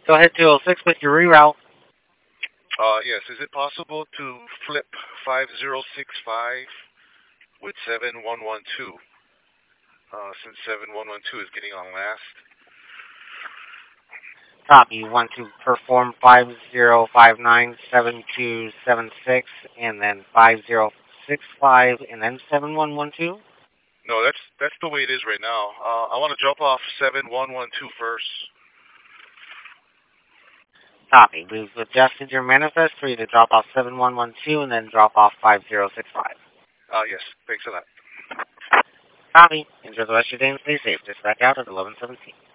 Go ahead 206 with your reroute. Yes. Is it possible to flip 5065 with 7112? Since 7112 is getting on last. Copy. You want to perform 50597276 and then 5065 and then 7112? No, that's the way it is right now. I want to jump off 7112 first. Copy. We've adjusted your manifest for you to drop off 7112 and then drop off 5065. Yes. Thanks a lot. Copy. Enjoy the rest of your day and stay safe. Dispatch out at 1117.